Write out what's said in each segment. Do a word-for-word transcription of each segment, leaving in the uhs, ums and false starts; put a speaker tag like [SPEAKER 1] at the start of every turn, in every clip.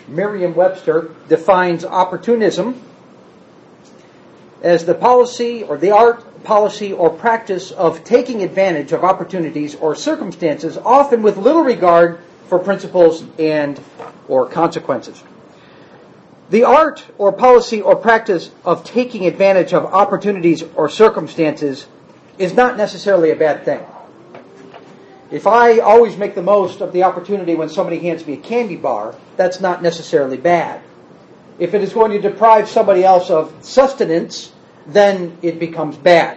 [SPEAKER 1] Merriam-Webster defines opportunism as the policy or the art, policy, or practice of taking advantage of opportunities or circumstances, often with little regard for principles and or consequences. The art or policy or practice of taking advantage of opportunities or circumstances is not necessarily a bad thing. If I always make the most of the opportunity when somebody hands me a candy bar, that's not necessarily bad. If it is going to deprive somebody else of sustenance, then it becomes bad.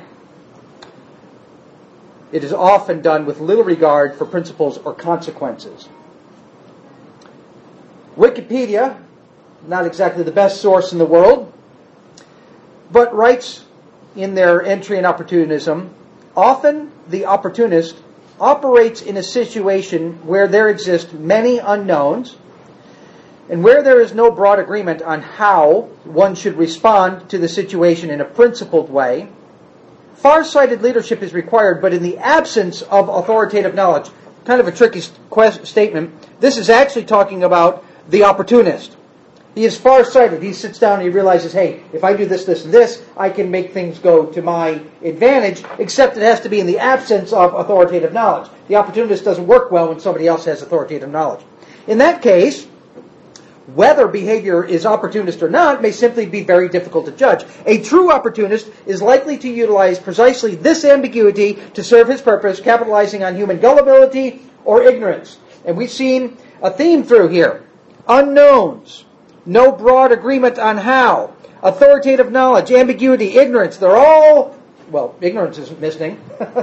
[SPEAKER 1] It is often done with little regard for principles or consequences. Wikipedia, not exactly the best source in the world, but writes in their entry on opportunism, often the opportunist operates in a situation where there exist many unknowns and where there is no broad agreement on how one should respond to the situation in a principled way. Far-sighted leadership is required, but in the absence of authoritative knowledge. Kind of a tricky quest- statement. This is actually talking about the opportunist. He is far-sighted. He sits down and he realizes, hey, if I do this, this, and this, I can make things go to my advantage, except it has to be in the absence of authoritative knowledge. The opportunist doesn't work well when somebody else has authoritative knowledge. In that case, whether behavior is opportunist or not may simply be very difficult to judge. A true opportunist is likely to utilize precisely this ambiguity to serve his purpose, capitalizing on human gullibility or ignorance. And we've seen a theme through here. Unknowns. No broad agreement on how. Authoritative knowledge, ambiguity, ignorance. They're all, well, ignorance isn't missing.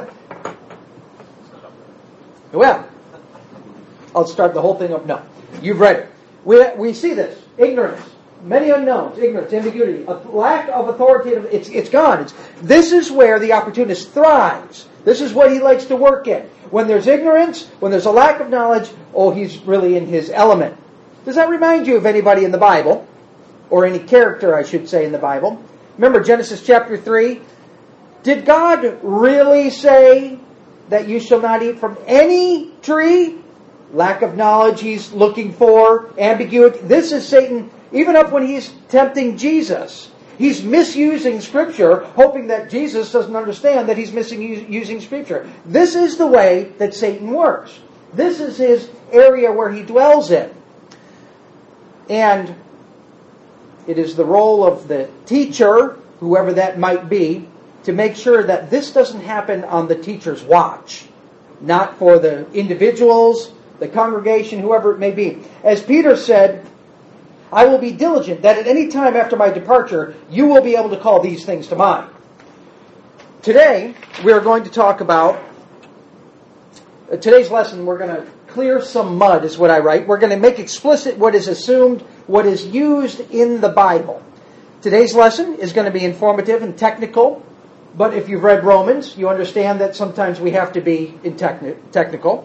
[SPEAKER 1] Well, I'll start the whole thing up. No, you've read it. We, we see this. Ignorance. Many unknowns. Ignorance, ambiguity. A lack of authoritative, it's, it's gone. It's, this is where the opportunist thrives. This is what he likes to work in. When there's ignorance, when there's a lack of knowledge, oh, he's really in his element. Does that remind you of anybody in the Bible? Or any character, I should say, in the Bible? Remember Genesis chapter three? Did God really say that you shall not eat from any tree? Lack of knowledge he's looking for. Ambiguity. This is Satan, even up when he's tempting Jesus. He's misusing Scripture, hoping that Jesus doesn't understand that he's misusing Scripture. This is the way that Satan works. This is his area where he dwells in. And it is the role of the teacher, whoever that might be, to make sure that this doesn't happen on the teacher's watch. Not for the individuals, the congregation, whoever it may be. As Peter said, I will be diligent that at any time after my departure, you will be able to call these things to mind. Today, we are going to talk about, uh, today's lesson, we're going to clear some mud, is what I write. We're going to make explicit what is assumed, what is used in the Bible. Today's lesson is going to be informative and technical, but if you've read Romans, you understand that sometimes we have to be in techni- technical.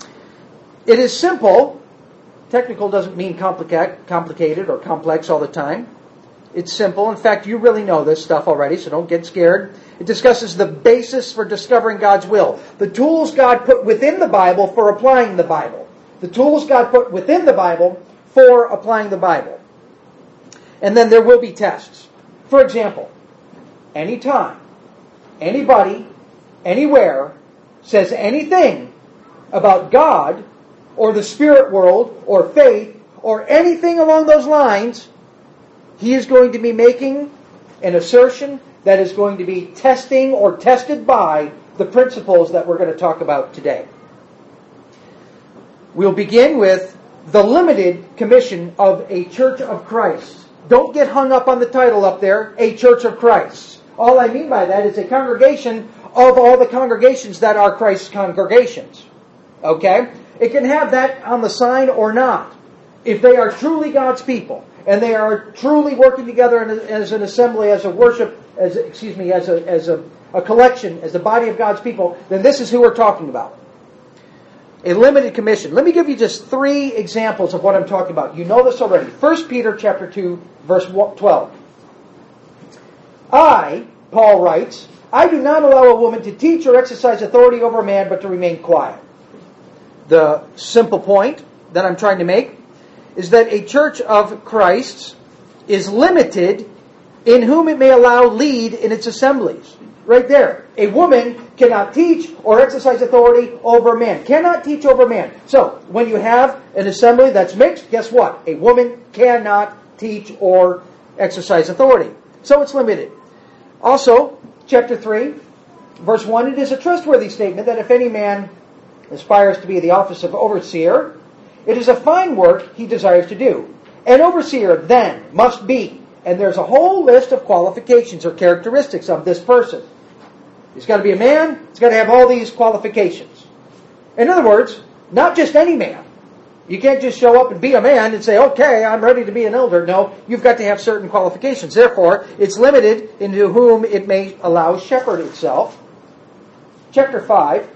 [SPEAKER 1] It is simple. Technical doesn't mean complica- complicated or complex all the time. It's simple. In fact, you really know this stuff already, so don't get scared. It discusses the basis for discovering God's will. The tools God put within the Bible for applying the Bible. The tools God put within the Bible for applying the Bible. And then there will be tests. For example, anytime, anybody, anywhere says anything about God or the spirit world or faith or anything along those lines, he is going to be making an assertion that is going to be testing or tested by the principles that we're going to talk about today. We'll begin with the limited commission of a Church of Christ. Don't get hung up on the title up there, a Church of Christ. All I mean by that is a congregation of all the congregations that are Christ's congregations. Okay? It can have that on the sign or not. If they are truly God's people, and they are truly working together as an assembly, as a worship, as excuse me, as a as a, a collection, as the body of God's people, then this is who we're talking about. A limited commission. Let me give you just three examples of what I'm talking about. You know this already. First Peter chapter two, verse twelve. I, Paul writes, I do not allow a woman to teach or exercise authority over a man, but to remain quiet. The simple point that I'm trying to make is that a church of Christ is limited in whom it may allow lead in its assemblies. Right there. A woman cannot teach or exercise authority over a man. Cannot teach over a man. So, when you have an assembly that's mixed, guess what? A woman cannot teach or exercise authority. So it's limited. Also, chapter three, verse one, it is a trustworthy statement that if any man aspires to be the office of overseer, it is a fine work he desires to do. An overseer then must be, and there's a whole list of qualifications or characteristics of this person. He's got to be a man. He's got to have all these qualifications. In other words, not just any man. You can't just show up and be a man and say, okay, I'm ready to be an elder. No, you've got to have certain qualifications. Therefore, it's limited into whom it may allow shepherd itself. Chapter five.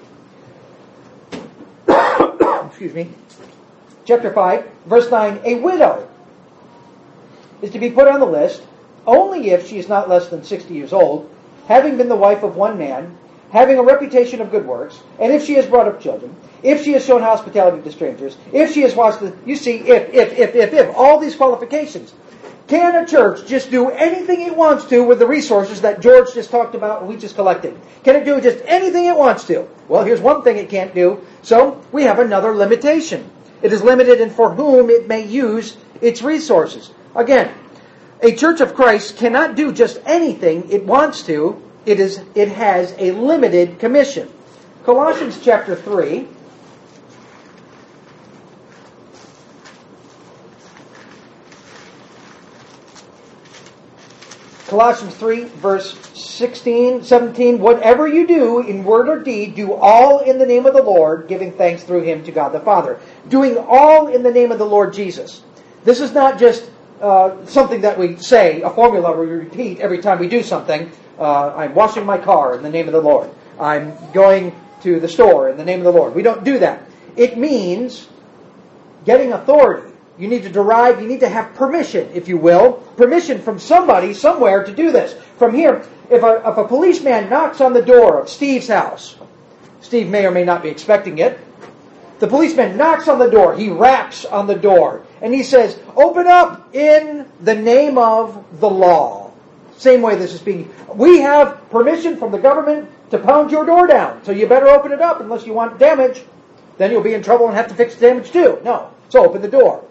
[SPEAKER 1] Excuse me. Chapter five, verse nine. A widow is to be put on the list only if she is not less than sixty years old, having been the wife of one man, having a reputation of good works, and if she has brought up children, if she has shown hospitality to strangers, if she has watched the... You see, if, if, if, if, if, all these qualifications. Can a church just do anything it wants to with the resources that George just talked about and we just collected? Can it do just anything it wants to? Well, here's one thing it can't do. So, we have another limitation. It is limited in for whom it may use its resources. Again, a church of Christ cannot do just anything it wants to. It is it has a limited commission. Colossians chapter three. Colossians three, verse sixteen, seventeen. Whatever you do in word or deed, do all in the name of the Lord, giving thanks through Him to God the Father. Doing all in the name of the Lord Jesus. This is not just Uh, something that we say, a formula we repeat every time we do something. Uh, I'm washing my car in the name of the Lord. I'm going to the store in the name of the Lord. We don't do that. It means getting authority. You need to derive, you need to have permission, if you will. Permission from somebody, somewhere to do this. From here, if a, if a policeman knocks on the door of Steve's house, Steve may or may not be expecting it. The policeman knocks on the door. He raps on the door. And he says, open up in the name of the law. Same way this is being... We have permission from the government to pound your door down. So you better open it up unless you want damage. Then you'll be in trouble and have to fix the damage too. No. So open the door.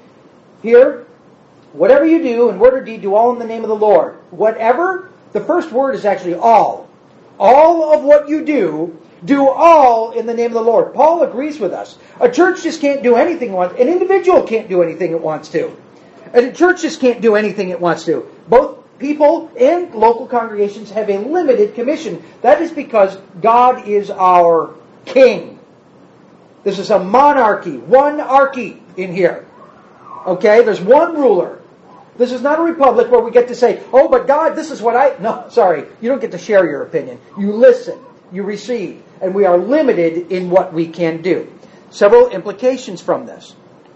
[SPEAKER 1] Here, whatever you do in word or deed, do all in the name of the Lord. Whatever, the first word is actually all. All of what you do, do all in the name of the Lord. Paul agrees with us. A church just can't do anything it wants. An individual can't do anything it wants to. A church just can't do anything it wants to. Both people and local congregations have a limited commission. That is because God is our king. This is a monarchy, one archy in here. Okay, there's one ruler. This is not a republic where we get to say, oh, but God, this is what I... No, sorry, you don't get to share your opinion. You listen, you receive. And we are limited in what we can do. Several implications from this.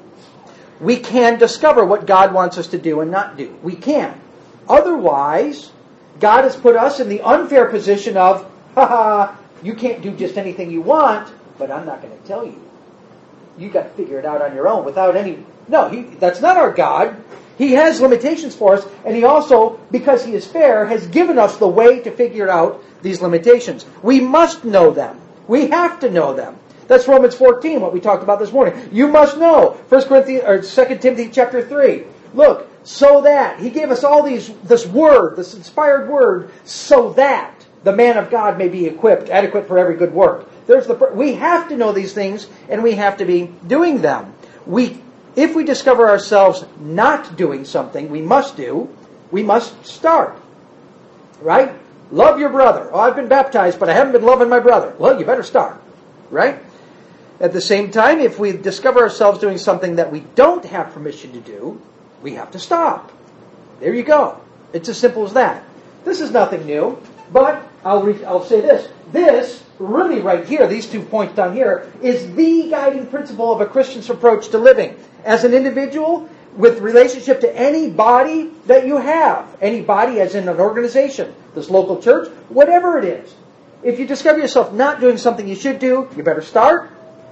[SPEAKER 1] We can discover what God wants us to do and not do. We can. Otherwise, God has put us in the unfair position of, haha, you can't do just anything you want, but I'm not going to tell you. You got to figure it out on your own without any... No, he, that's not our God. He has limitations for us, and He also, because He is fair, has given us the way to figure out these limitations. We must know them. We have to know them. That's Romans fourteen, what we talked about this morning. You must know. First Corinthians or Second Timothy chapter three. Look, so that He gave us all these this word, this inspired word, so that the man of God may be equipped, adequate for every good work. There's the we have to know these things, and we have to be doing them. We if we discover ourselves not doing something we must do, we must start. Right? Love your brother. Oh, I've been baptized, but I haven't been loving my brother. Well, you better start. Right? At the same time, if we discover ourselves doing something that we don't have permission to do, we have to stop. There you go. It's as simple as that. This is nothing new, but I'll, re- I'll say this. This, really right here, these two points down here, is the guiding principle of a Christian's approach to living. As an individual, with relationship to any body that you have. Any body as in an organization, this local church, whatever it is. If you discover yourself not doing something you should do, you better start.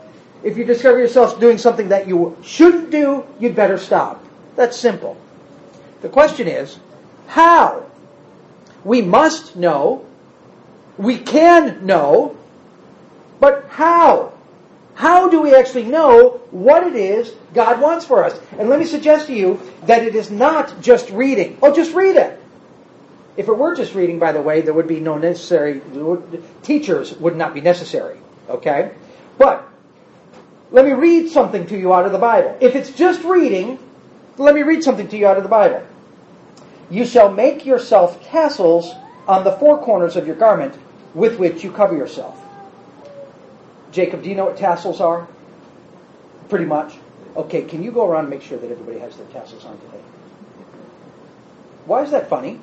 [SPEAKER 1] If you discover yourself doing something that you shouldn't do, you'd better stop. That's simple. The question is, how? We must know. We can know. But how? How do we actually know what it is God wants for us? And let me suggest to you that it is not just reading. Oh, just read it. If it were just reading, by the way, there would be no necessary, teachers would not be necessary. Okay? But, let me read something to you out of the Bible. If it's just reading, let me read something to you out of the Bible. You shall make yourself tassels on the four corners of your garment with which you cover yourself. Jacob, do you know what tassels are? Pretty much. Okay, can you go around and make sure that everybody has their tassels on today? Why is that funny?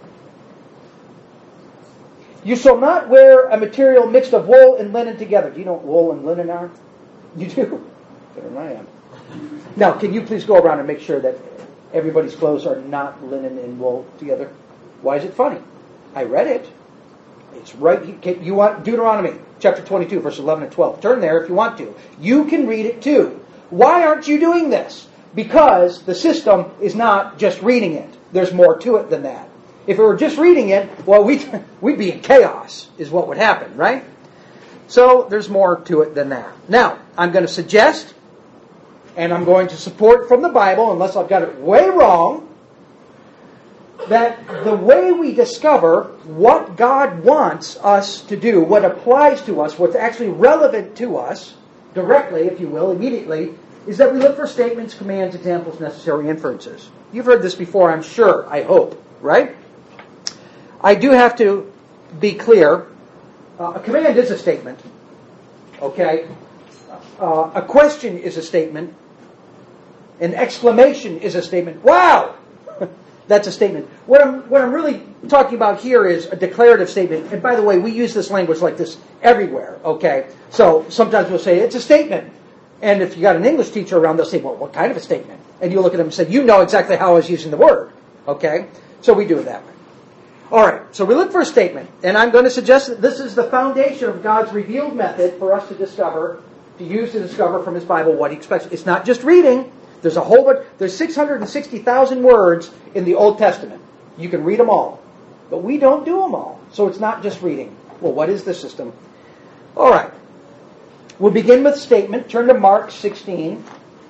[SPEAKER 1] You shall not wear a material mixed of wool and linen together. Do you know what wool and linen are? You do? Better than I am. Now, can you please go around and make sure that everybody's clothes are not linen and wool together? Why is it funny? I read it. It's right. You want Deuteronomy chapter twenty-two, verse eleven and twelve. Turn there if you want to. You can read it too. Why aren't you doing this? Because the system is not just reading it. There's more to it than that. If it were just reading it, well, we'd, we'd be in chaos, is what would happen, right? So there's more to it than that. Now, I'm going to suggest, and I'm going to support from the Bible, unless I've got it way wrong, that the way we discover what God wants us to do, what applies to us, what's actually relevant to us, directly, if you will, immediately, is that we look for statements, commands, examples, necessary inferences. You've heard this before, I'm sure, I hope, right? I do have to be clear. Uh, a command is a statement, okay? Uh, a question is a statement. An exclamation is a statement. Wow! That's a statement. What I'm, what I'm really talking about here is a declarative statement. And by the way, we use this language like this everywhere, okay? So sometimes we'll say, it's a statement. And if you got an English teacher around, they'll say, well, what kind of a statement? And you look at them and say, you know exactly how I was using the word, okay? So we do it that way. All right, so we look for a statement. And I'm going to suggest that this is the foundation of God's revealed method for us to discover, to use to discover from His Bible what He expects. It's not just reading. There's a whole bunch, there's six hundred sixty thousand words in the Old Testament. You can read them all. But we don't do them all. So it's not just reading. Well, what is the system? All right. We'll begin with statement. Turn to Mark sixteen.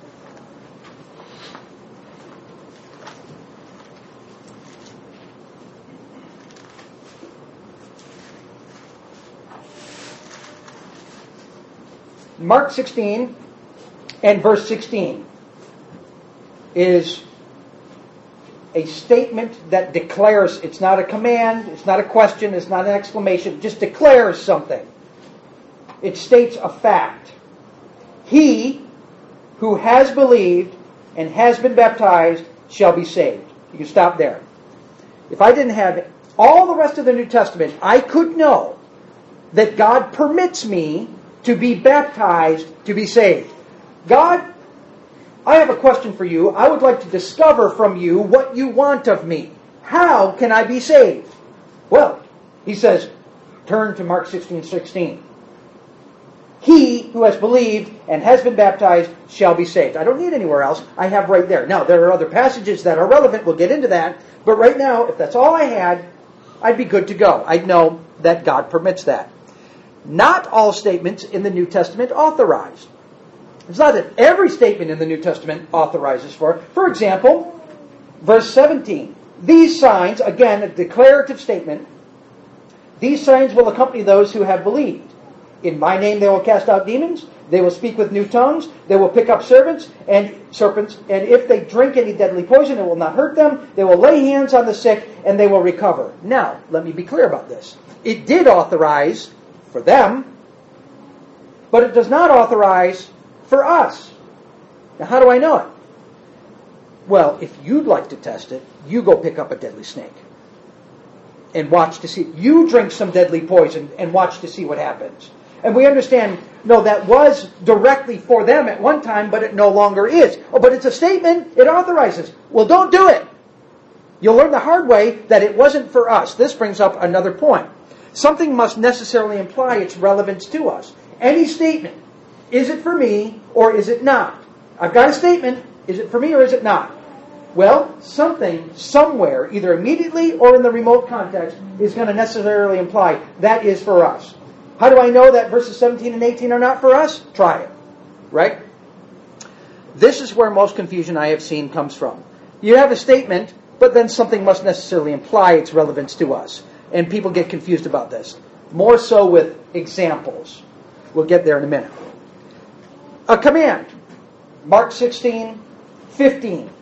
[SPEAKER 1] Mark sixteen and verse sixteen is a statement that declares, it's not a command, it's not a question, it's not an exclamation, it just declares something. It states a fact. He who has believed and has been baptized shall be saved. You can stop there. If I didn't have all the rest of the New Testament, I could know that God permits me to be baptized to be saved. God, I have a question for you. I would like to discover from you what you want of me. How can I be saved? Well, he says, turn to Mark sixteen sixteen. He who has believed and has been baptized shall be saved. I don't need anywhere else. I have right there. Now, there are other passages that are relevant. We'll get into that. But right now, if that's all I had, I'd be good to go. I'd know that God permits that. Not all statements in the New Testament authorized. It's not that every statement in the New Testament authorizes for it. For example, verse seventeen. These signs, again, a declarative statement, these signs will accompany those who have believed. In my name they will cast out demons, they will speak with new tongues, they will pick up serpents, and serpents, and if they drink any deadly poison, it will not hurt them. They will lay hands on the sick, and they will recover. Now, let me be clear about this. It did authorize for them, but it does not authorize for us. Now, how do I know it? Well, if you'd like to test it, you go pick up a deadly snake and watch to see. You drink some deadly poison and watch to see what happens. And we understand, no, that was directly for them at one time, but it no longer is. Oh, but it's a statement. It authorizes. Well, don't do it. You'll learn the hard way that it wasn't for us. This brings up another point. Something must necessarily imply its relevance to us. Any statement Is it for me or is it not? I've got a statement. Is it for me or is it not? Well, something, somewhere, either immediately or in the remote context, is going to necessarily imply that is for us. How do I know that verses seventeen and eighteen are not for us? Try it. Right? This is where most confusion I have seen comes from. You have a statement, but then something must necessarily imply its relevance to us. And people get confused about this. More so with examples. We'll get there in a minute. A command. Mark sixteen, fifteen.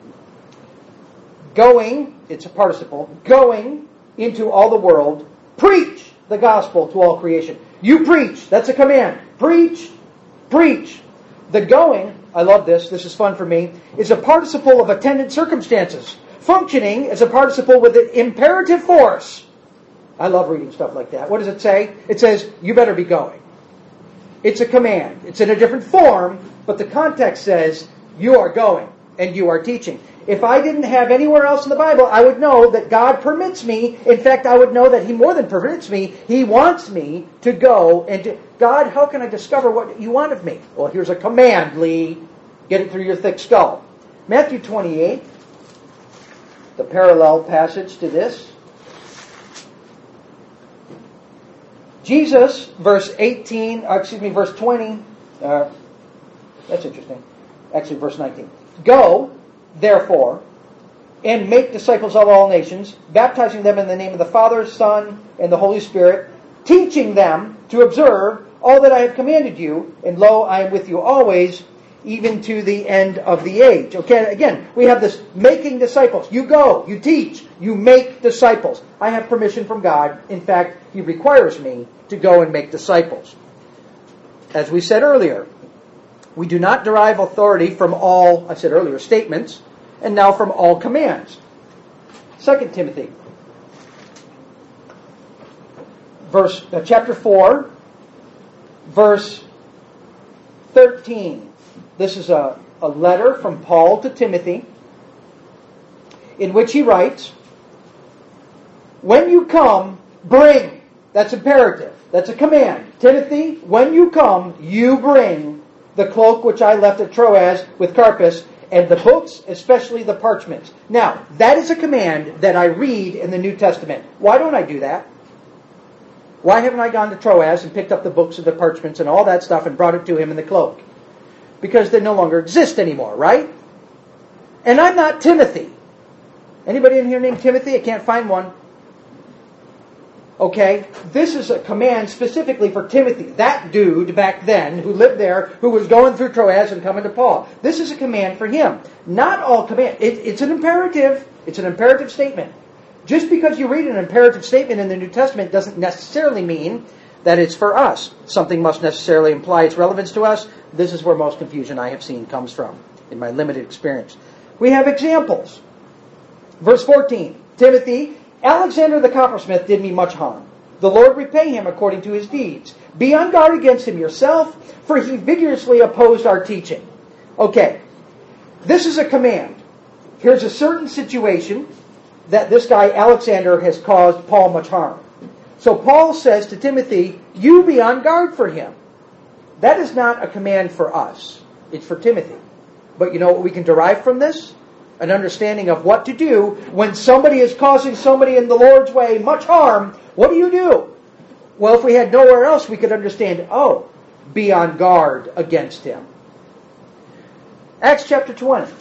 [SPEAKER 1] Going, it's a participle, going into all the world, preach the gospel to all creation. You preach. That's a command. Preach. Preach. The going, I love this, this is fun for me, is a participle of attendant circumstances, functioning as a participle with an imperative force. I love reading stuff like that. What does it say? It says, you better be going. It's a command. It's in a different form, but the context says, you are going and you are teaching. If I didn't have anywhere else in the Bible, I would know that God permits me. In fact, I would know that He more than permits me. He wants me to go and to... God, how can I discover what you want of me? Well, here's a command, Lee. Get it through your thick skull. Matthew twenty-eight, the parallel passage to this. Jesus, verse eighteen, uh, excuse me, verse twenty. Uh, that's interesting. Actually, verse nineteen. Go, therefore, and make disciples of all nations, baptizing them in the name of the Father, Son, and the Holy Spirit, teaching them to observe all that I have commanded you, and lo, I am with you always, even to the end of the age. Okay, again, we have this making disciples. You go, you teach, you make disciples. I have permission from God. In fact, He requires me to go and make disciples. As we said earlier, we do not derive authority from all, I said earlier, statements, and now from all commands. Second Timothy, verse uh, chapter four, verse thirteen. This is a, a letter from Paul to Timothy, in which he writes, when you come, bring. That's imperative. That's a command. Timothy, when you come, you bring the cloak which I left at Troas with Carpus, and the books, especially the parchments. Now, that is a command that I read in the New Testament. Why don't I do that? Why haven't I gone to Troas and picked up the books and the parchments and all that stuff and brought it to him in the cloak? Because they no longer exist anymore, right? And I'm not Timothy. Anybody in here named Timothy? I can't find one. Okay, this is a command specifically for Timothy, that dude back then who lived there, who was going through Troas and coming to Paul. This is a command for him. Not all command. It, it's an imperative. It's an imperative statement. Just because you read an imperative statement in the New Testament doesn't necessarily mean that it's for us. Something must necessarily imply its relevance to us. This is where most confusion I have seen comes from in my limited experience. We have examples. Verse fourteen, Timothy, Alexander the coppersmith did me much harm. The Lord repay him according to his deeds. Be on guard against him yourself, for he vigorously opposed our teaching. Okay, this is a command. Here's a certain situation that this guy Alexander has caused Paul much harm. So Paul says to Timothy, you be on guard for him. That is not a command for us. It's for Timothy. But you know what we can derive from this? An understanding of what to do when somebody is causing somebody in the Lord's way much harm. What do you do? Well, if we had nowhere else, we could understand, oh, be on guard against him. Acts chapter twenty.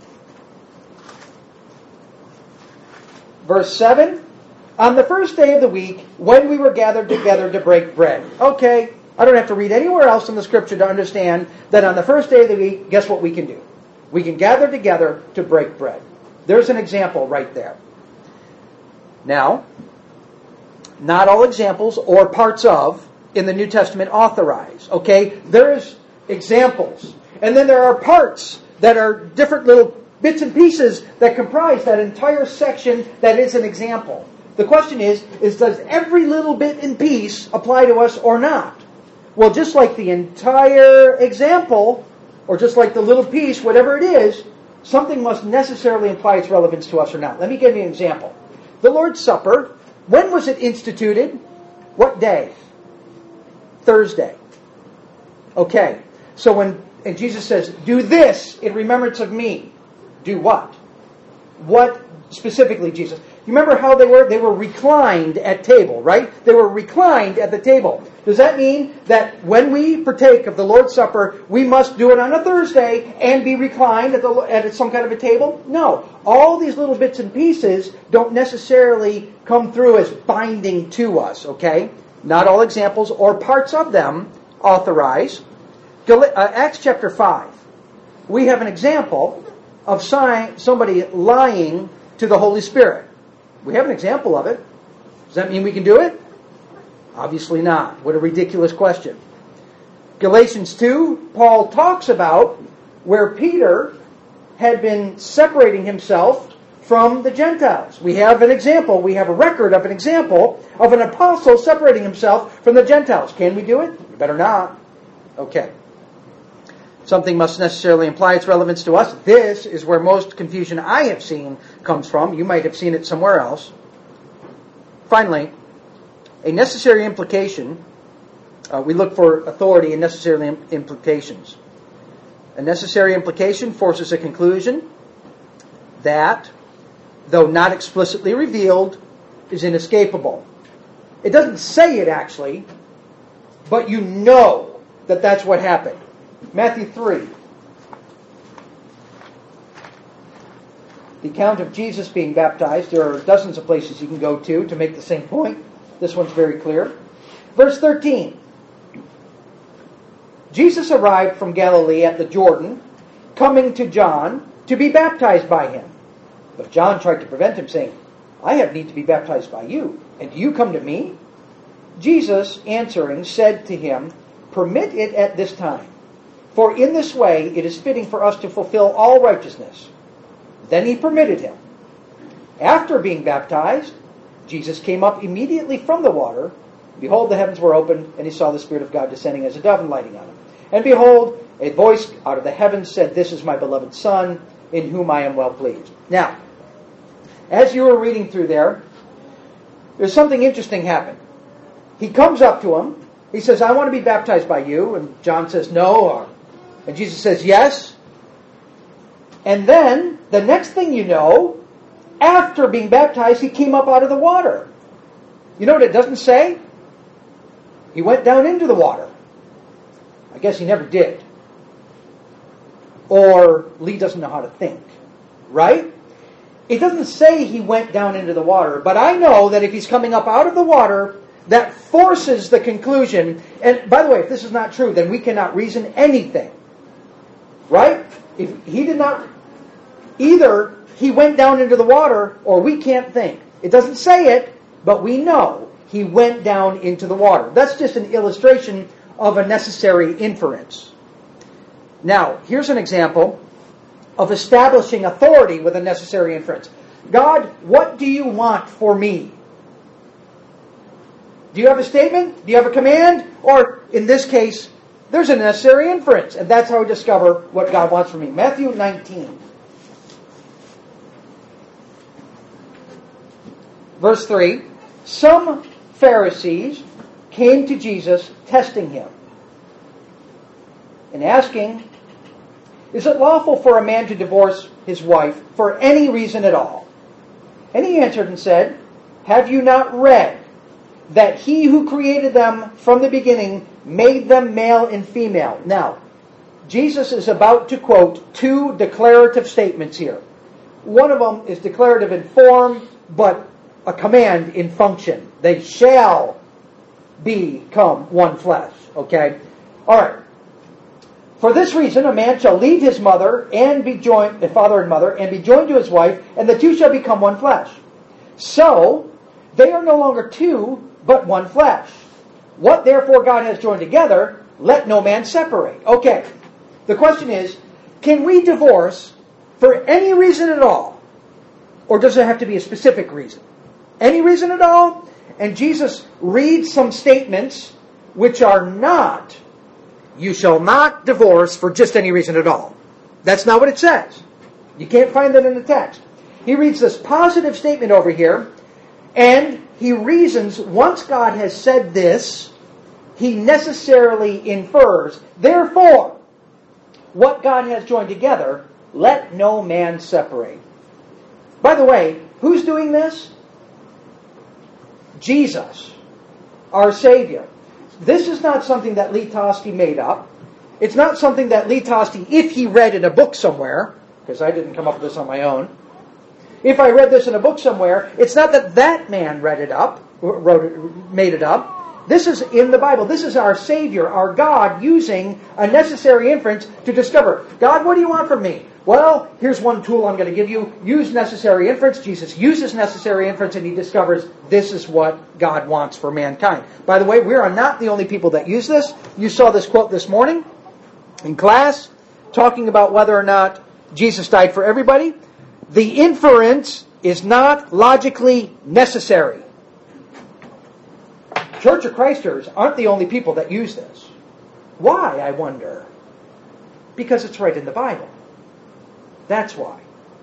[SPEAKER 1] Verse seven. On the first day of the week, when we were gathered together to break bread. Okay, I don't have to read anywhere else in the Scripture to understand that on the first day of the week, guess what we can do? We can gather together to break bread. There's an example right there. Now, not all examples or parts of in the New Testament authorize. Okay? There's examples. And then there are parts that are different little bits and pieces that comprise that entire section that is an example. The question is, is does every little bit and piece apply to us or not? Well, just like the entire example, or just like the little piece, whatever it is, something must necessarily imply its relevance to us or not. Let me give you an example. The Lord's Supper, when was it instituted? What day? Thursday. Okay, so when and Jesus says, do this in remembrance of me. Do what? What specifically, Jesus? You remember how they were? They were reclined at table, right? They were reclined at the table. Does that mean that when we partake of the Lord's Supper, we must do it on a Thursday and be reclined at, the, at some kind of a table? No. All these little bits and pieces don't necessarily come through as binding to us, okay? Not all examples or parts of them authorize. Acts chapter five. We have an example of somebody lying to the Holy Spirit. We have an example of it. Does that mean we can do it? Obviously not. What a ridiculous question. Galatians two, Paul talks about where Peter had been separating himself from the Gentiles. We have an example. We have a record of an example of an apostle separating himself from the Gentiles. Can we do it? You better not. Okay. Something must necessarily imply its relevance to us. This is where most confusion I have seen comes from. You might have seen it somewhere else. Finally, a necessary implication. Uh, we look for authority and necessary im- implications. A necessary implication forces a conclusion that, though not explicitly revealed, is inescapable. It doesn't say it actually, but you know that that's what happened. Matthew three. The account of Jesus being baptized. There are dozens of places you can go to to make the same point. This one's very clear. Verse thirteen. Jesus arrived from Galilee at the Jordan, coming to John to be baptized by him. But John tried to prevent him, saying, I have need to be baptized by you, and do you come to me? Jesus, answering, said to him, Permit it at this time. For in this way it is fitting for us to fulfill all righteousness. Then he permitted him. After being baptized, Jesus came up immediately from the water. Behold, the heavens were opened, and he saw the Spirit of God descending as a dove and lighting on him. And behold, a voice out of the heavens said, This is my beloved Son, in whom I am well pleased. Now, as you were reading through there, there's something interesting happened. He comes up to him. He says, I want to be baptized by you. And John says, no. Or, and Jesus says, yes. And then, the next thing you know, after being baptized, he came up out of the water. You know what it doesn't say? He went down into the water. I guess he never did. Or Lee doesn't know how to think. Right? It doesn't say he went down into the water, but I know that if he's coming up out of the water, that forces the conclusion. And by the way, if this is not true, then we cannot reason anything. Right? If he did not, either he went down into the water or we can't think. It doesn't say it, but we know he went down into the water. That's just an illustration of a necessary inference. Now, here's an example of establishing authority with a necessary inference. God, what do you want for me? Do you have a statement? Do you have a command? Or, in this case, there's a necessary inference. And that's how we discover what God wants from me. Matthew nineteen. Verse three. Some Pharisees came to Jesus, testing him, and asking, Is it lawful for a man to divorce his wife for any reason at all? And he answered and said, Have you not read that he who created them from the beginning made them male and female? Now, Jesus is about to quote two declarative statements here. One of them is declarative in form, but a command in function. They shall become one flesh. Okay? All right. For this reason, a man shall leave his mother and be joined, the father and mother, and be joined to his wife, and the two shall become one flesh. So, they are no longer two, but one flesh. What therefore God has joined together, let no man separate. Okay. The question is, can we divorce for any reason at all? Or does it have to be a specific reason? Any reason at all? And Jesus reads some statements which are not, you shall not divorce for just any reason at all. That's not what it says. You can't find that in the text. He reads this positive statement over here, and he reasons, once God has said this, he necessarily infers, therefore, what God has joined together, let no man separate. By the way, who's doing this? Jesus, our Savior. This is not something that Lee Toski made up. It's not something that Lee Toski, if he read in a book somewhere, because I didn't come up with this on my own, if I read this in a book somewhere, it's not that that man read it up, wrote it, made it up. This is in the Bible. This is our Savior, our God, using a necessary inference to discover, God, what do you want from me? Well, here's one tool I'm going to give you. Use necessary inference. Jesus uses necessary inference and he discovers this is what God wants for mankind. By the way, we are not the only people that use this. You saw this quote this morning in class, talking about whether or not Jesus died for everybody. The inference is not logically necessary. Church of Christers aren't the only people that use this. Why, I wonder? Because it's right in the Bible. That's why.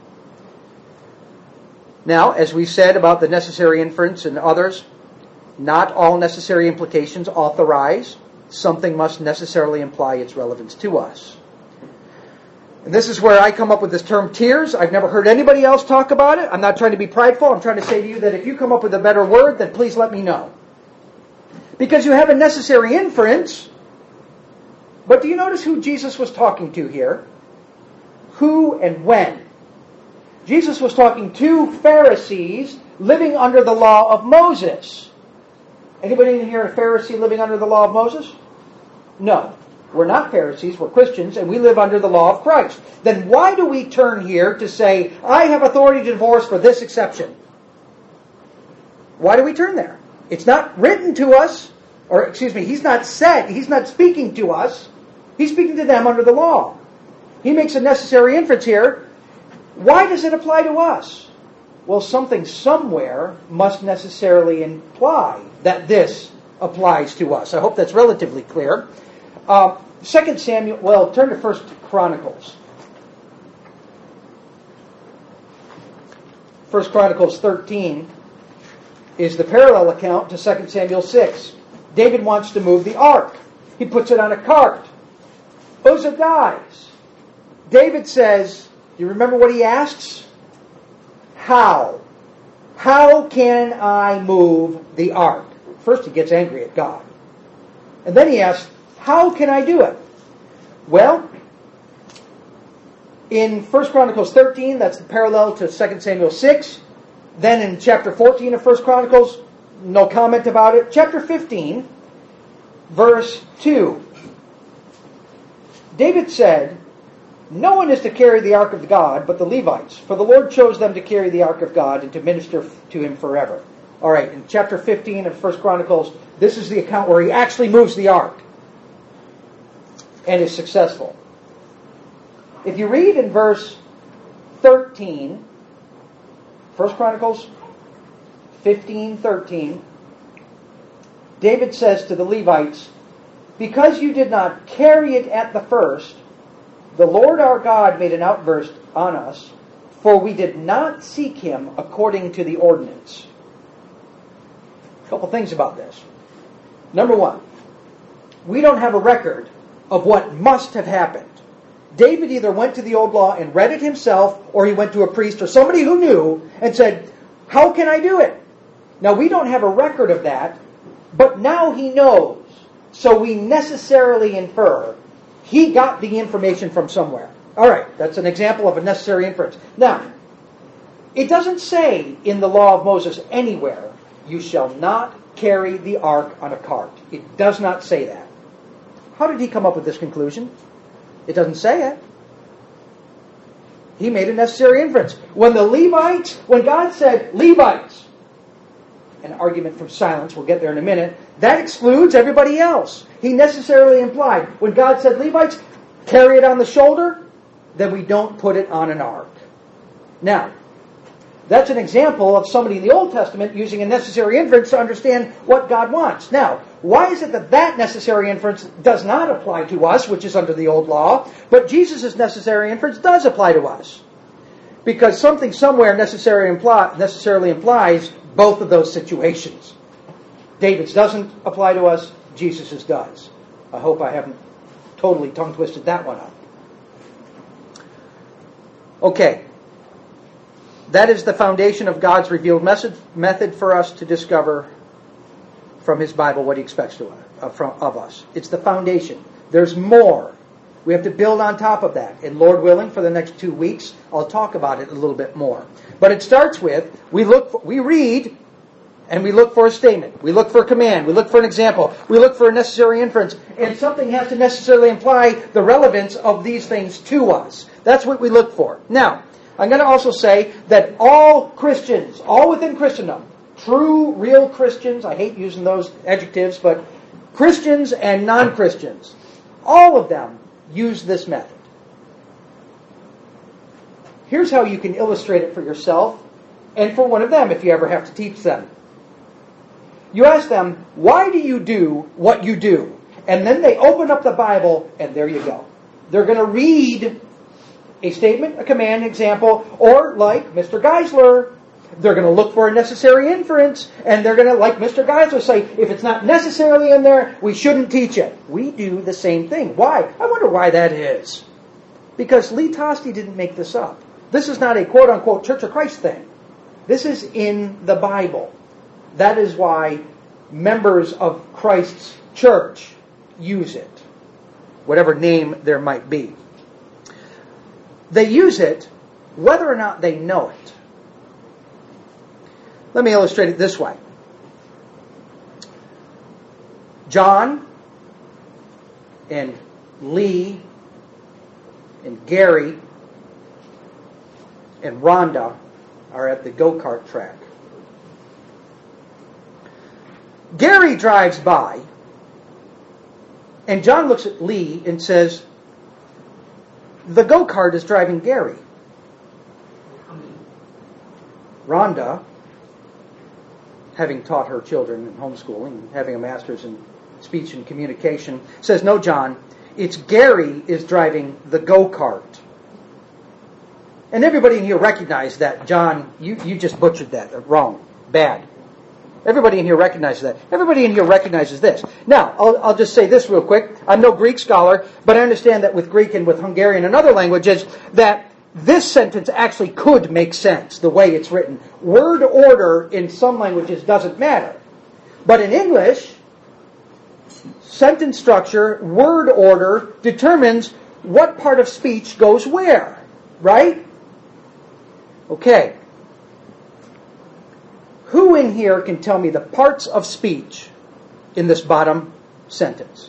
[SPEAKER 1] Now, as we said about the necessary inference and others, not all necessary implications authorize. Something must necessarily imply its relevance to us. And this is where I come up with this term tiers. I've never heard anybody else talk about it. I'm not trying to be prideful. I'm trying to say to you that if you come up with a better word, then please let me know. Because you have a necessary inference. But do you notice who Jesus was talking to here? Who and when? Jesus was talking to Pharisees living under the law of Moses. Anybody in here a Pharisee living under the law of Moses? No. We're not Pharisees, we're Christians, and we live under the law of Christ. Then why do we turn here to say, I have authority to divorce for this exception? Why do we turn there? It's not written to us, or excuse me, he's not said, he's not speaking to us. He's speaking to them under the law. He makes a necessary inference here. Why does it apply to us? Well, something somewhere must necessarily imply that this applies to us. I hope that's relatively clear. Uh, Second Samuel, well, turn to First Chronicles. First Chronicles thirteen is the parallel account to Second Samuel six. David wants to move the ark. He puts it on a cart. Uzzah dies. David says, do you remember what he asks? How? How can I move the ark? First he gets angry at God. And then he asks, how can I do it? Well, in First Chronicles thirteen, that's the parallel to Second Samuel six. Then in chapter fourteen of First Chronicles, no comment about it. Chapter fifteen, verse two. David said, no one is to carry the ark of God but the Levites, for the Lord chose them to carry the ark of God and to minister to him forever. All right, in chapter fifteen of First Chronicles, this is the account where he actually moves the ark and is successful. If you read in verse thirteen, First Chronicles fifteen thirteen, David says to the Levites, because you did not carry it at the first, the Lord our God made an outburst on us, for we did not seek him according to the ordinance. A couple things about this. Number one, we don't have a record of what must have happened. David either went to the old law and read it himself, or he went to a priest or somebody who knew and said, how can I do it? Now, we don't have a record of that, but now he knows. So we necessarily infer he got the information from somewhere. All right, that's an example of a necessary inference. Now, it doesn't say in the law of Moses anywhere, you shall not carry the ark on a cart. It does not say that. How did he come up with this conclusion? It doesn't say it. He made a necessary inference. When the Levites, when God said Levites, an argument from silence, we'll get there in a minute, that excludes everybody else. He necessarily implied, when God said Levites, carry it on the shoulder, then we don't put it on an ark. Now, that's an example of somebody in the Old Testament using a necessary inference to understand what God wants. Now, why is it that that necessary inference does not apply to us, which is under the old law, but Jesus' necessary inference does apply to us? Because something somewhere necessary imply, necessarily implies both of those situations. David's doesn't apply to us. Jesus' does. I hope I haven't totally tongue-twisted that one up. Okay. That is the foundation of God's revealed message, method for us to discover from His Bible what He expects to, uh, from, of us. It's the foundation. There's more. We have to build on top of that. And Lord willing, for the next two weeks, I'll talk about it a little bit more. But it starts with, we look, for, we read, and we look for a statement. We look for a command. We look for an example. We look for a necessary inference. And something has to necessarily imply the relevance of these things to us. That's what we look for. Now, I'm going to also say that all Christians, all within Christendom, true, real Christians, I hate using those adjectives, but Christians and non-Christians, all of them use this method. Here's how you can illustrate it for yourself and for one of them if you ever have to teach them. You ask them, why do you do what you do? And then they open up the Bible and there you go. They're going to read a statement, a command, an example, or like Mister Geisler, they're going to look for a necessary inference, and they're going to, like Mister Geisler, say, if it's not necessarily in there, we shouldn't teach it. We do the same thing. Why? I wonder why that is. Because Lee Tosti didn't make this up. This is not a quote-unquote Church of Christ thing. This is in the Bible. That is why members of Christ's church use it, whatever name there might be. They use it whether or not they know it. Let me illustrate it this way. John and Lee and Gary and Rhonda are at the go-kart track. Gary drives by, and John looks at Lee and says, the go-kart is driving Gary. Rhonda, having taught her children in homeschooling and having a master's in speech and communication, says, no, John, it's Gary is driving the go-kart. And everybody in here recognized that, John, you, you just butchered that. Wrong. Bad. Everybody in here recognizes that. Everybody in here recognizes this. Now, I'll, I'll just say this real quick. I'm no Greek scholar, but I understand that with Greek and with Hungarian and other languages, that this sentence actually could make sense the way it's written. Word order in some languages doesn't matter. But in English, sentence structure, word order, determines what part of speech goes where. Right? Okay. Who in here can tell me the parts of speech in this bottom sentence?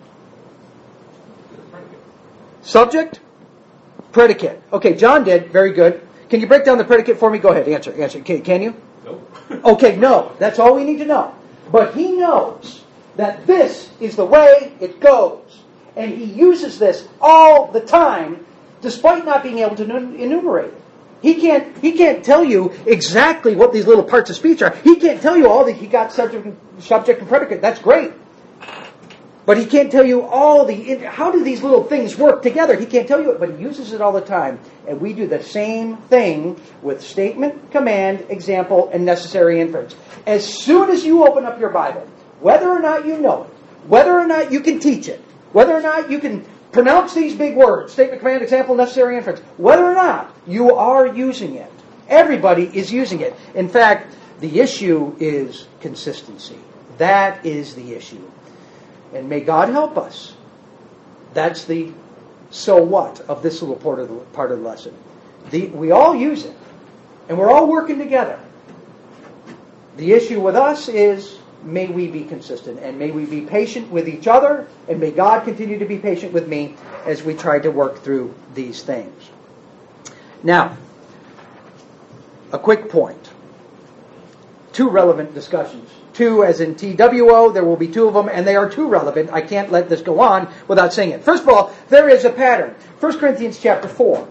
[SPEAKER 1] Subject, predicate. Okay, John did. Very good. Can you break down the predicate for me? Go ahead. Answer. Answer. Can, can you?
[SPEAKER 2] No.
[SPEAKER 1] Okay, no. That's all we need to know. But he knows that this is the way it goes. And he uses this all the time, despite not being able to enumerate it. He can't, he can't tell you exactly what these little parts of speech are. He can't tell you all that he got subject and, subject and predicate. That's great. But he can't tell you all the... How do these little things work together? He can't tell you it, but he uses it all the time. And we do the same thing with statement, command, example, and necessary inference. As soon as you open up your Bible, whether or not you know it, whether or not you can teach it, whether or not you can pronounce these big words, statement, command, example, necessary inference, whether or not you are using it, everybody is using it. In fact, the issue is consistency. That is the issue. And may God help us. That's the so what of this little part of the, part of the lesson. The, we all use it. And we're all working together. The issue with us is, may we be consistent. And may we be patient with each other. And may God continue to be patient with me as we try to work through these things. Now, a quick point. Two relevant discussions. Two as in T W O, there will be two of them, and they are too relevant. I can't let this go on without saying it. First of all, there is a pattern. First Corinthians chapter four.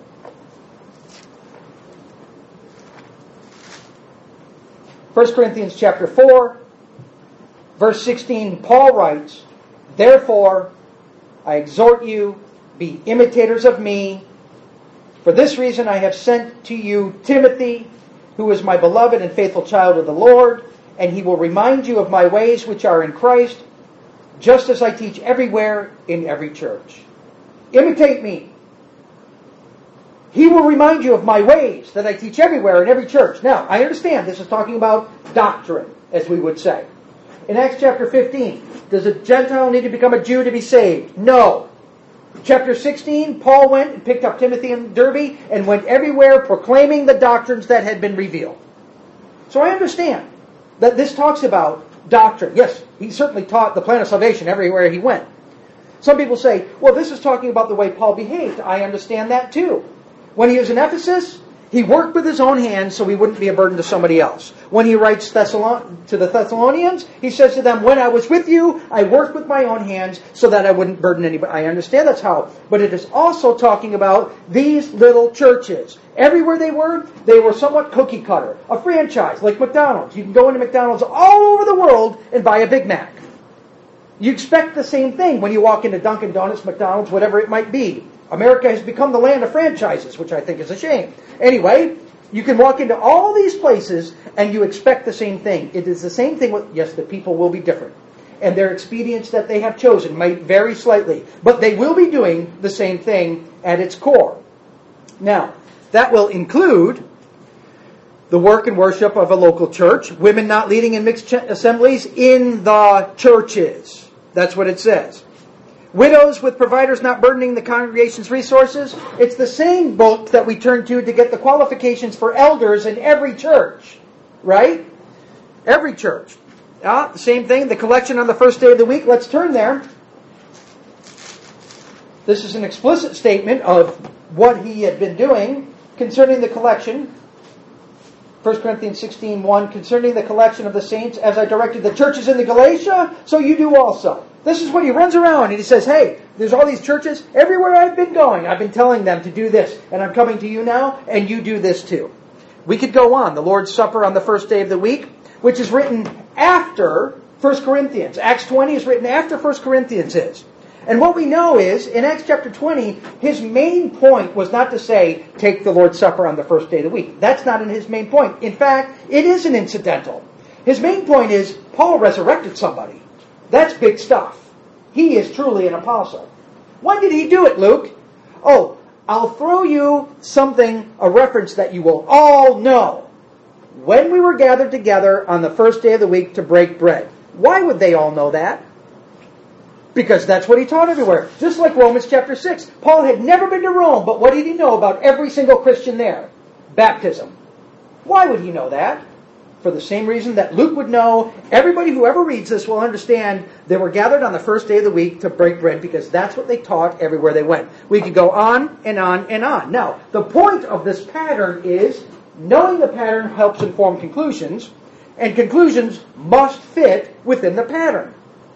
[SPEAKER 1] First Corinthians chapter four, verse sixteen, Paul writes, therefore, I exhort you, be imitators of me. For this reason I have sent to you Timothy, who is my beloved and faithful child of the Lord, and he will remind you of my ways which are in Christ, just as I teach everywhere in every church. Imitate me. He will remind you of my ways that I teach everywhere in every church. Now, I understand this is talking about doctrine, as we would say. In Acts chapter fifteen, does a Gentile need to become a Jew to be saved? No. Chapter sixteen, Paul went and picked up Timothy and Derbe and went everywhere proclaiming the doctrines that had been revealed. So I understand that this talks about doctrine. Yes, he certainly taught the plan of salvation everywhere he went. Some people say, well, this is talking about the way Paul behaved. I understand that too. When he was in Ephesus, he worked with his own hands so he wouldn't be a burden to somebody else. When he writes Thessalon- to the Thessalonians, he says to them, when I was with you, I worked with my own hands so that I wouldn't burden anybody. I understand that's how. But it is also talking about these little churches. Everywhere they were, they were somewhat cookie cutter. A franchise, like McDonald's. You can go into McDonald's all over the world and buy a Big Mac. You expect the same thing when you walk into Dunkin' Donuts, McDonald's, whatever it might be. America has become the land of franchises, which I think is a shame. Anyway, you can walk into all these places and you expect the same thing. It is the same thing with, yes, the people will be different. And their expedients that they have chosen might vary slightly. But they will be doing the same thing at its core. Now, that will include the work and worship of a local church, women not leading in mixed assemblies in the churches. That's what it says. Widows with providers not burdening the congregation's resources. It's the same book that we turn to to get the qualifications for elders in every church. Right? Every church. Ah, the same thing, the collection on the first day of the week. Let's turn there. This is an explicit statement of what he had been doing concerning the collection. First Corinthians sixteen one, concerning the collection of the saints, as I directed the churches in the Galatia, so you do also. This is what he runs around and he says, hey, there's all these churches. Everywhere I've been going, I've been telling them to do this. And I'm coming to you now, and you do this too. We could go on. The Lord's Supper on the first day of the week, which is written after First Corinthians. Acts twenty is written after First Corinthians is. And what we know is, in Acts chapter twenty, his main point was not to say, take the Lord's Supper on the first day of the week. That's not in his main point. In fact, it is an incidental. His main point is, Paul resurrected somebody. That's big stuff. He is truly an apostle. When did he do it, Luke? Oh, I'll throw you something, a reference that you will all know. When we were gathered together on the first day of the week to break bread. Why would they all know that? Because that's what he taught everywhere. Just like Romans chapter six. Paul had never been to Rome, but what did he know about every single Christian there? Baptism. Why would he know that? For the same reason that Luke would know. Everybody who ever reads this will understand they were gathered on the first day of the week to break bread, because that's what they taught everywhere they went. We could go on and on and on. Now, the point of this pattern is, knowing the pattern helps inform conclusions, and conclusions must fit within the pattern.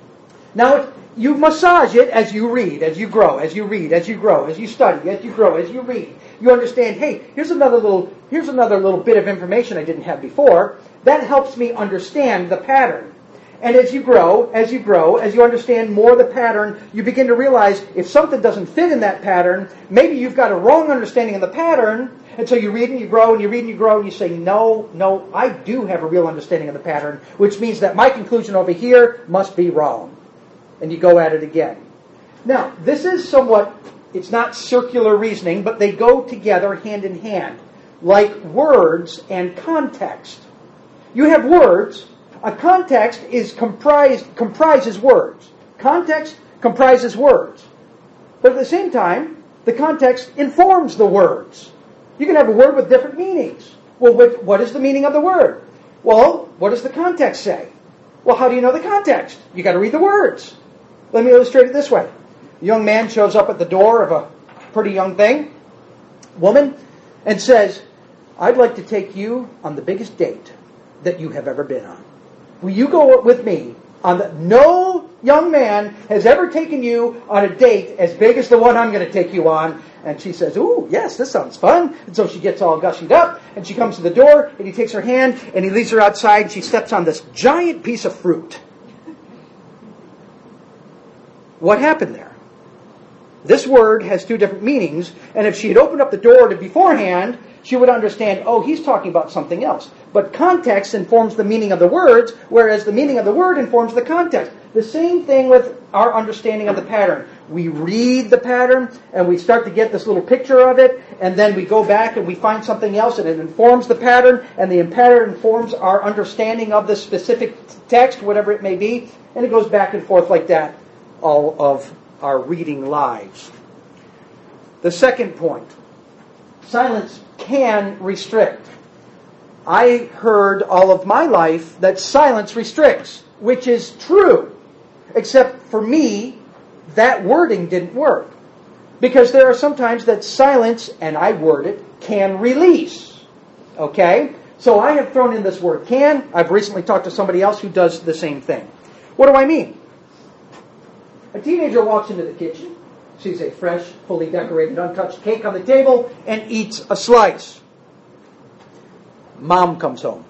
[SPEAKER 1] Now, you massage it as you read, as you grow, as you read, as you grow, as you study, as you grow, as you read. You understand, hey, here's another little, here's another little bit of information I didn't have before. That helps me understand the pattern. And as you grow, as you grow, as you understand more the pattern, you begin to realize if something doesn't fit in that pattern, maybe you've got a wrong understanding of the pattern, and so you read and you grow and you read and you grow and you say, no, no, I do have a real understanding of the pattern, which means that my conclusion over here must be wrong. And you go at it again. Now, this is somewhat, it's not circular reasoning, but they go together hand in hand, like words and context. You have words. A context is comprised comprises words. Context comprises words. But at the same time, the context informs the words. You can have a word with different meanings. Well, what, what is the meaning of the word? Well, what does the context say? Well, how do you know the context? You got to read the words. Let me illustrate it this way. A young man shows up at the door of a pretty young thing, woman, and says, I'd like to take you on the biggest date that you have ever been on. Will you go with me on the... No young man has ever taken you on a date as big as the one I'm going to take you on. And she says, ooh, yes, this sounds fun. And so she gets all gushied up, and she comes to the door, and he takes her hand, and he leads her outside, and she steps on this giant piece of fruit. What happened there? This word has two different meanings, and if she had opened up the door to beforehand, she would understand, oh, he's talking about something else. But context informs the meaning of the words, whereas the meaning of the word informs the context. The same thing with our understanding of the pattern. We read the pattern and we start to get this little picture of it, and then we go back and we find something else and it informs the pattern, and the pattern informs our understanding of the specific text, whatever it may be, and it goes back and forth like that all of our reading lives. The second point, silence can restrict. I heard all of my life that silence restricts, which is true. Except for me, that wording didn't work. Because there are some times that silence, and I word it, can release. Okay? So I have thrown in this word can. I've recently talked to somebody else who does the same thing. What do I mean? A teenager walks into the kitchen, sees a fresh, fully decorated, untouched cake on the table, and eats a slice. Mom comes home.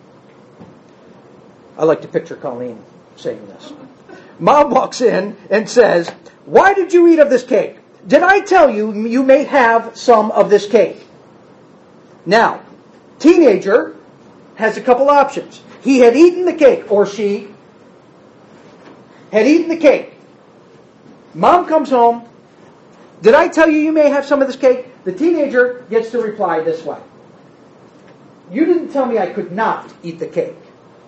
[SPEAKER 1] I like to picture Colleen saying this. Mom walks in and says, "Why did you eat of this cake? Did I tell you you may have some of this cake?" Now, teenager has a couple options. He had eaten the cake, or she had eaten the cake. Mom comes home. "Did I tell you you may have some of this cake?" The teenager gets to reply this way. "You didn't tell me I could not eat the cake."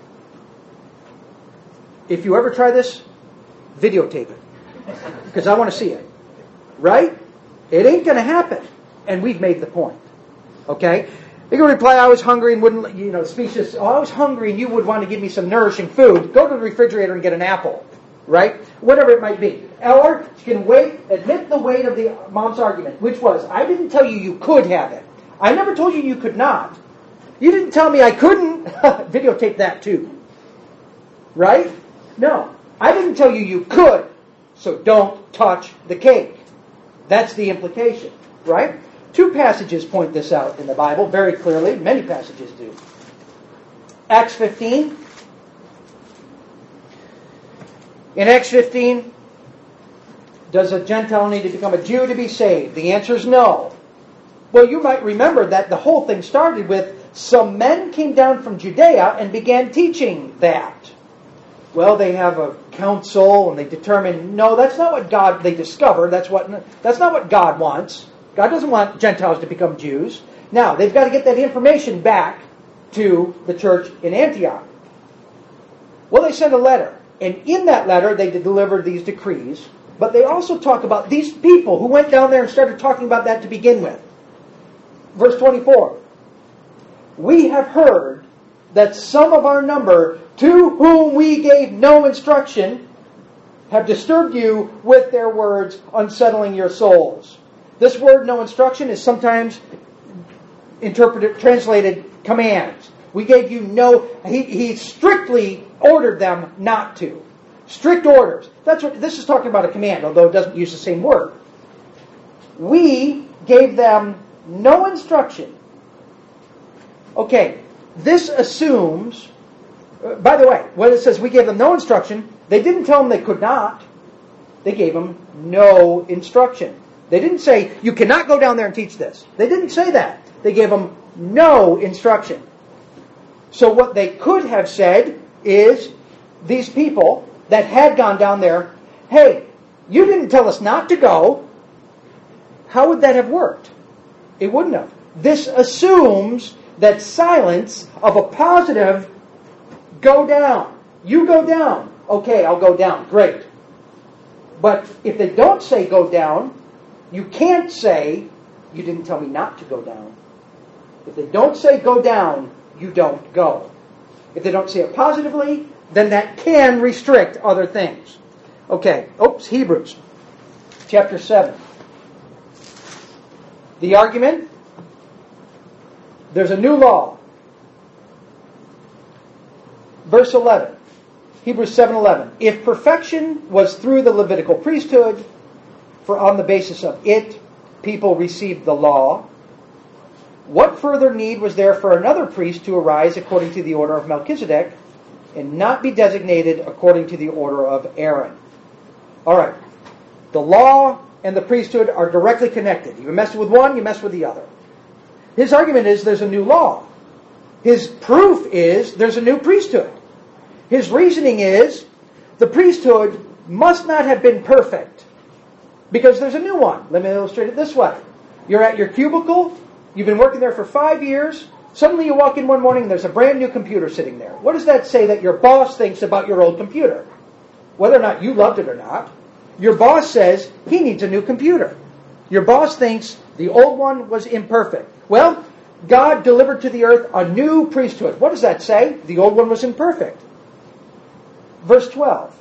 [SPEAKER 1] If you ever try this, videotape it. Because I want to see it. Right? It ain't going to happen. And we've made the point. Okay? You can reply, "I was hungry and wouldn't," you know, speeches, "Oh, I was hungry and you would want to give me some nourishing food." Go to the refrigerator and get an apple. Right? Whatever it might be. Or you can wait, admit the weight of the mom's argument, which was, "I didn't tell you you could have it. I never told you you could not. You didn't tell me I couldn't." Videotape that too. Right? No. "I didn't tell you you could, so don't touch the cake." That's the implication. Right? Two passages point this out in the Bible very clearly. Many passages do. Acts fifteen. In Acts fifteen, does a Gentile need to become a Jew to be saved? The answer is no. Well, you might remember that the whole thing started with some men came down from Judea and began teaching that. Well, they have a council and they determine, no, that's not what God, they discover, that's what that's not what God wants. God doesn't want Gentiles to become Jews. Now, they've got to get that information back to the church in Antioch. Well, they sent a letter. And in that letter, they delivered these decrees. But they also talk about these people who went down there and started talking about that to begin with. Verse twenty-four. "We have heard that some of our number, to whom we gave no instruction, have disturbed you with their words, unsettling your souls." This word, "no instruction," is sometimes interpreted, translated commands. We gave you no, he, he strictly ordered them not to. Strict orders. That's what this is talking about, a command, although it doesn't use the same word. We gave them no instruction. Okay, this assumes, uh, by the way, when it says we gave them no instruction, they didn't tell them they could not. They gave them no instruction. They didn't say, "You cannot go down there and teach this." They didn't say that. They gave them no instruction. So what they could have said is, these people that had gone down there, "Hey, you didn't tell us not to go." How would that have worked? It wouldn't have. This assumes that silence of a positive, "Go down. You go down." Okay, I'll go down. Great. But if they don't say "go down," you can't say, "You didn't tell me not to go down." If they don't say "go down," you don't go. If they don't say it positively, then that can restrict other things. Okay, oops, Hebrews chapter seven. The argument, there's a new law. Verse eleven, Hebrews seven eleven. "If perfection was through the Levitical priesthood, for on the basis of it people received the law, what further need was there for another priest to arise according to the order of Melchizedek and not be designated according to the order of Aaron?" All right. The law and the priesthood are directly connected. You mess with one, you mess with the other. His argument is there's a new law. His proof is there's a new priesthood. His reasoning is the priesthood must not have been perfect because there's a new one. Let me illustrate it this way. You're at your cubicle. You've been working there for five years. Suddenly you walk in one morning and there's a brand new computer sitting there. What does that say that your boss thinks about your old computer? Whether or not you loved it or not, your boss says he needs a new computer. Your boss thinks the old one was imperfect. Well, God delivered to the earth a new priesthood. What does that say? The old one was imperfect. Verse twelve.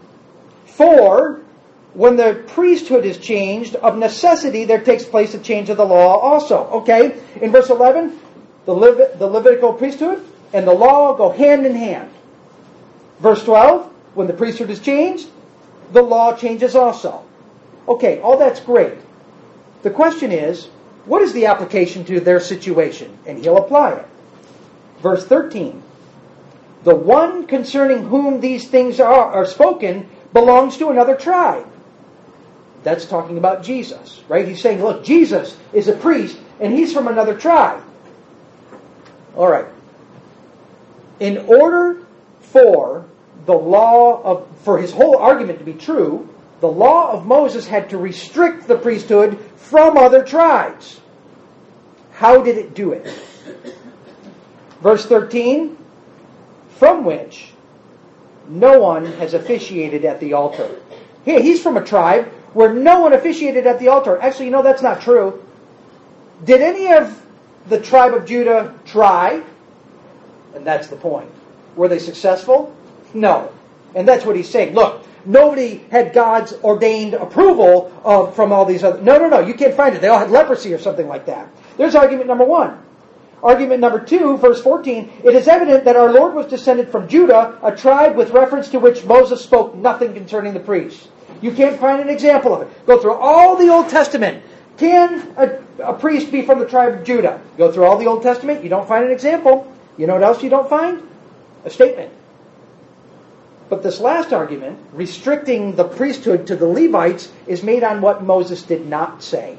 [SPEAKER 1] For when the priesthood is changed, of necessity there takes place a change of the law also. Okay, in verse eleven, the, Levit- the Levitical priesthood and the law go hand in hand. Verse twelve, when the priesthood is changed, the law changes also. Okay, all that's great. The question is, what is the application to their situation? And he'll apply it. Verse thirteen. The one concerning whom these things are, are spoken belongs to another tribe. That's talking about Jesus, right? He's saying, look, Jesus is a priest, and he's from another tribe. All right. In order for the law of, for his whole argument to be true, the law of Moses had to restrict the priesthood from other tribes. How did it do it? Verse thirteen, from which no one has officiated at the altar. Hey, he's from a tribe where no one officiated at the altar. Actually, you know, that's not true. Did any of the tribe of Judah try? And that's the point. Were they successful? No. And that's what he's saying. Look, nobody had God's ordained approval of, from all these other... No, no, no, you can't find it. They all had leprosy or something like that. There's argument number one. Argument number two, verse fourteen, it is evident that our Lord was descended from Judah, a tribe with reference to which Moses spoke nothing concerning the priests. You can't find an example of it. Go through all the Old Testament. Can a, a priest be from the tribe of Judah? Go through all the Old Testament. You don't find an example. You know what else you don't find? A statement. But this last argument, restricting the priesthood to the Levites, is made on what Moses did not say.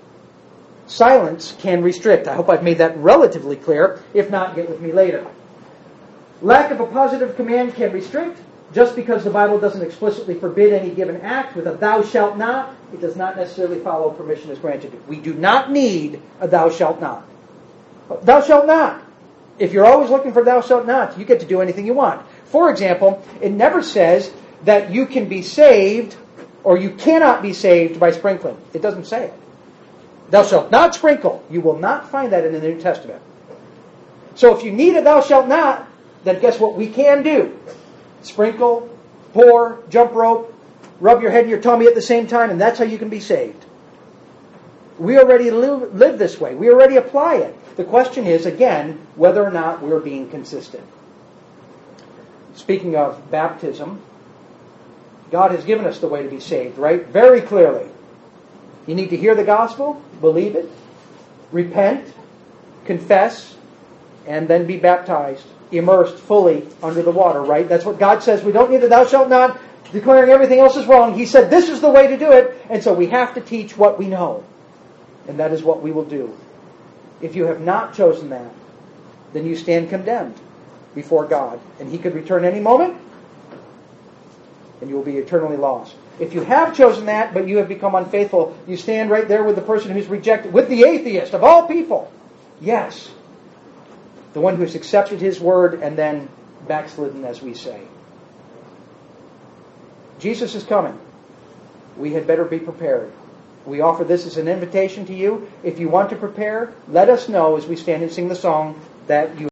[SPEAKER 1] Silence can restrict. I hope I've made that relatively clear. If not, get with me later. Lack of a positive command can restrict. Just because the Bible doesn't explicitly forbid any given act with a thou shalt not, it does not necessarily follow permission is granted. We do not need a thou shalt not. Thou shalt not. If you're always looking for thou shalt not, you get to do anything you want. For example, it never says that you can be saved or you cannot be saved by sprinkling. It doesn't say it. Thou shalt not sprinkle. You will not find that in the New Testament. So if you need a thou shalt not, then guess what we can do? Sprinkle, pour, jump rope, rub your head and your tummy at the same time, and that's how you can be saved. We already live, live this way. We already apply it. The question is, again, whether or not we're being consistent. Speaking of baptism, God has given us the way to be saved, right? Very clearly. You need to hear the gospel, believe it, repent, confess, and then be baptized, immersed fully under the water, right? That's what God says. We don't need the thou shalt not, declaring everything else is wrong. He said this is the way to do it, and so we have to teach what we know. And that is what we will do. If you have not chosen that, then you stand condemned before God. And He could return any moment, and you will be eternally lost. If you have chosen that, but you have become unfaithful, you stand right there with the person who's rejected, with the atheist of all people. Yes. The one who's accepted His word and then backslidden, as we say. Jesus is coming. We had better be prepared. We offer this as an invitation to you. If you want to prepare, let us know as we stand and sing the song that you